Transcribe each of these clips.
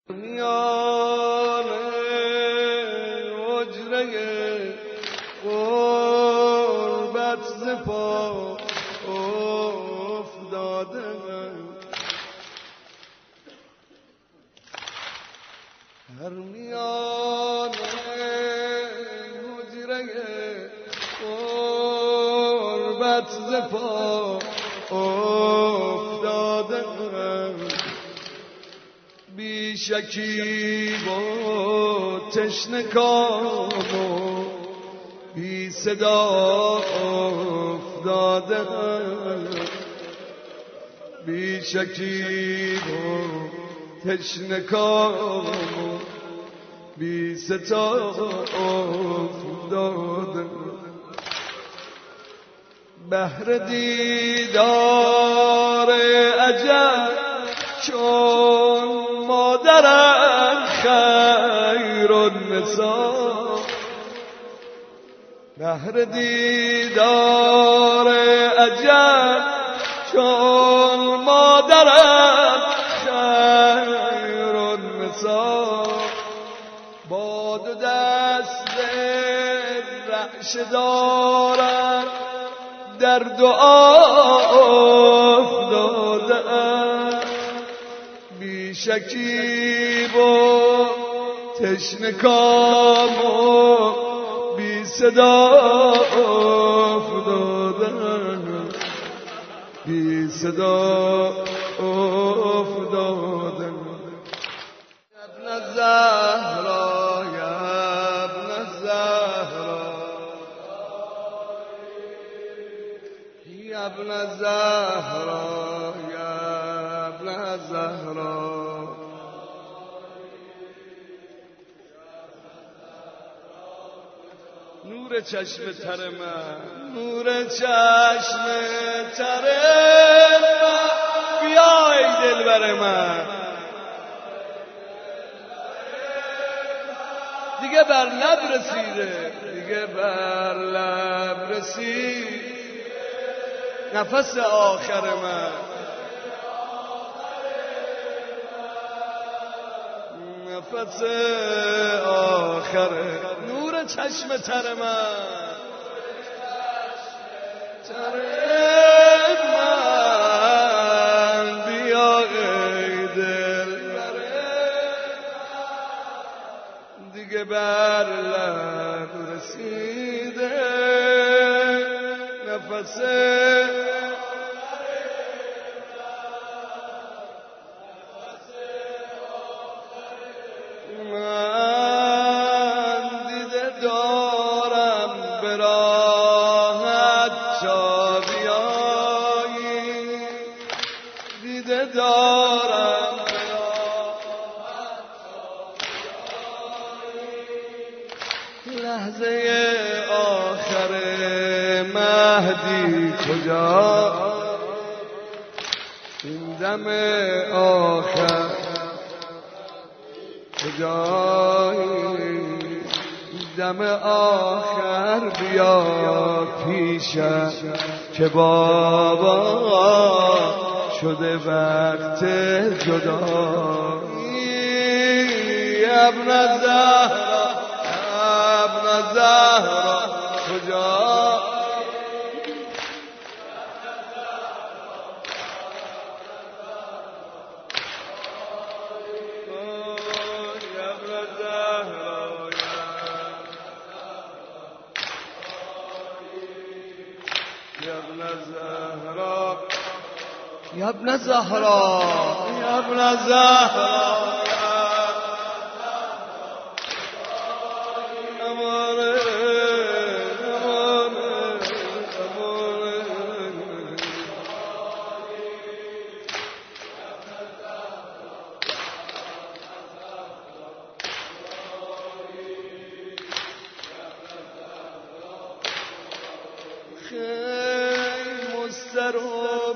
میان حجره غربت ز پا افتاده، هر میان حجره غربت ز پا افتاده، بی شکیب و تشنکام و بی صدا افتاده، بی شکیب و تشنکام و بی صدا افتاده، بهر دیدار عجب چون مادرم خیر النساء، بهر دیدار عجب چون مادرم خیر النساء، با دو دست رعشه دارم در دعا افتاده، بی شکیب و تشنکام و بی صدا افتاده، بی صدا افتاده. ابن زهرا یا ابن زهرا یا ابن زهرا یا ابن زهرا، نور چشم تر من، نور چشم تر من، بیا ای دلبر من، دیگه بر لب رسیده، دیگه بر لب رسید نفس آخر من، نفس آخر نور چشم تر من، تر من، بیا ای دلبر من، دیگه بر لب رسیده نفس لحظه آخر مهدی کجا، این دم آخر کجایی، دم آخر بیا پیشم که بابا شده وقت جدایی، ابن زهرا ابن زهرا کجا، یا ابن زهرا یا ابن زهرا، مستر و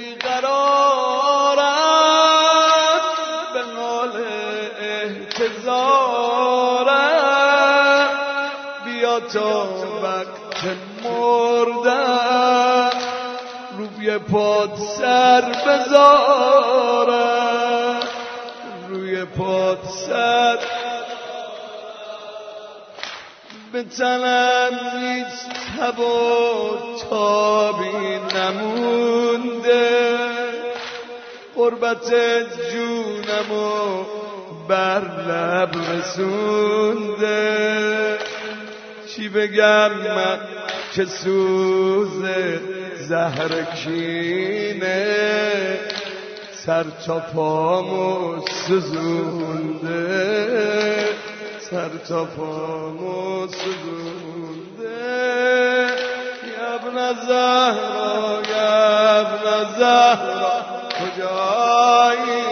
بیقرارم به حال احتضارم، بیا تا وقت مردم روی پاد سر بذارم، روی پات سر به تنم نیست تب و تابی نمونده قربت جونمو بر لب رسونده چی بگم من که سوز زهر کینه سر تا پامو سوزونده سر تا پامو سوزونده یا ابن زهرا یا ابن زهرا کجایی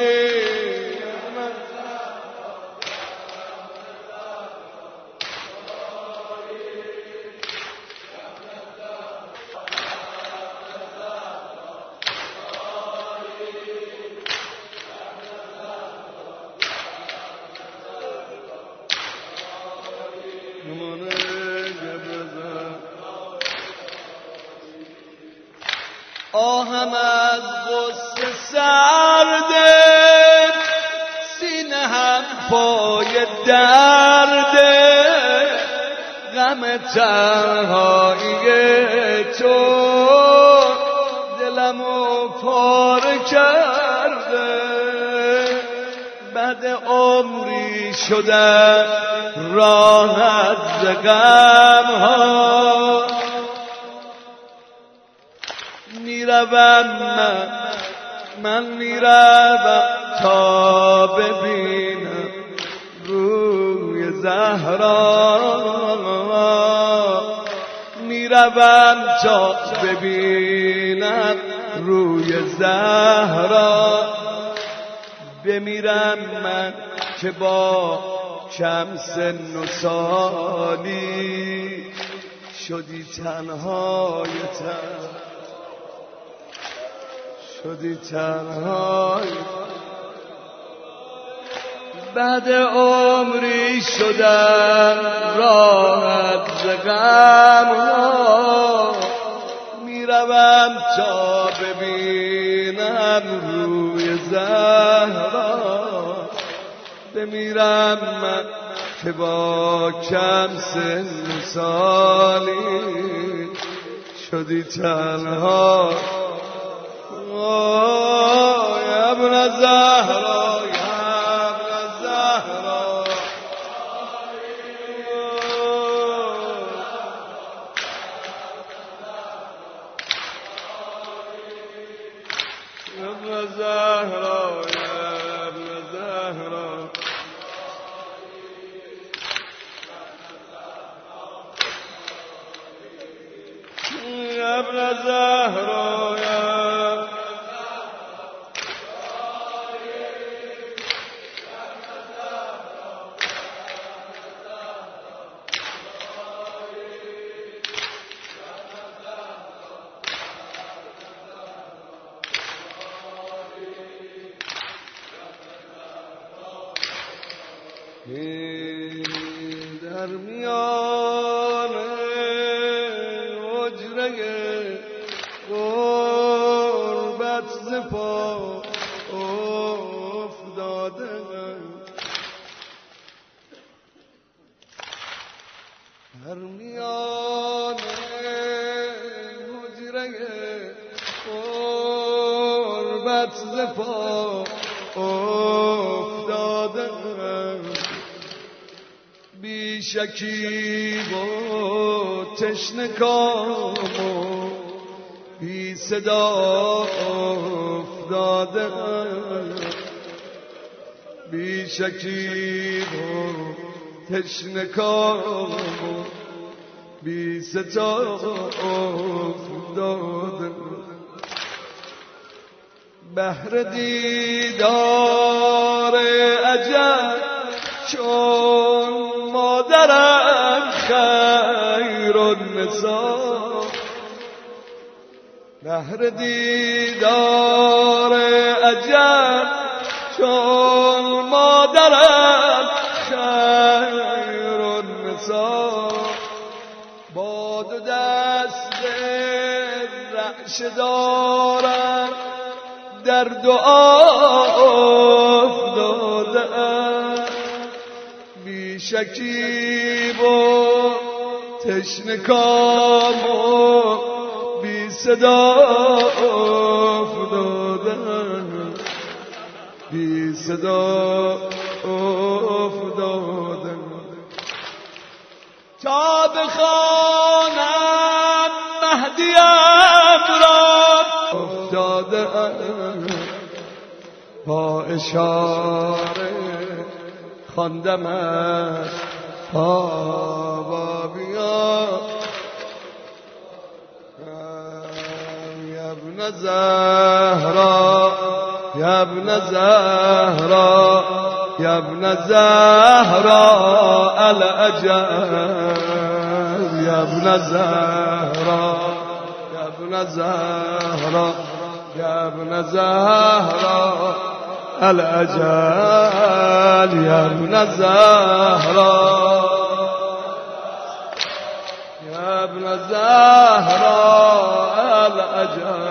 آهم از غصه سرده سینه هم پای درده غم تنهایی تو دلمو پاره کرده بعد عمری شدم راحت ز غم ها میروم من میروم تا ببینم روی زهرا میروم تا ببینم روی زهرا بمیرم من که با کم سن و سالی شدی تنهای شدی تنهای بعد عمری شدم راحت ز غم ها میروم تا ببینم روی زهرا بمیرم من که با کم سن سالی شدی تنها یا ابن زهرا یا ابن زهرا یا ابن زهرا یا ابن زهرا یا ابن زهرا در میان حجره غربت ز پا افتاده در میان حجره غربت ز پا افتاده بی شکیب و تشنکام و بی صدا افتاده بی شکیب و تشنکام و بی صدا افتاده بهر دیدار عجب چون مادرم خیر النساء بهر دیدار عجب چون مادرم خیر النساء با دو دست رعشه دارم در دعا افتاده شکیب و تشنه کام و بی صدا افتادن، بی صدا افتادن. تا بخوانم مهدیم را افتاده با اشاره خواندمش بابا بیا یا ابن زهرا، یا ابن زهرا، یا ابن زهرا الأجل، یا ابن زهرا، یا ابن زهرا، یا ابن زهرا الأجل، یا ابن زهرا، یا ابن زهرا الأجل.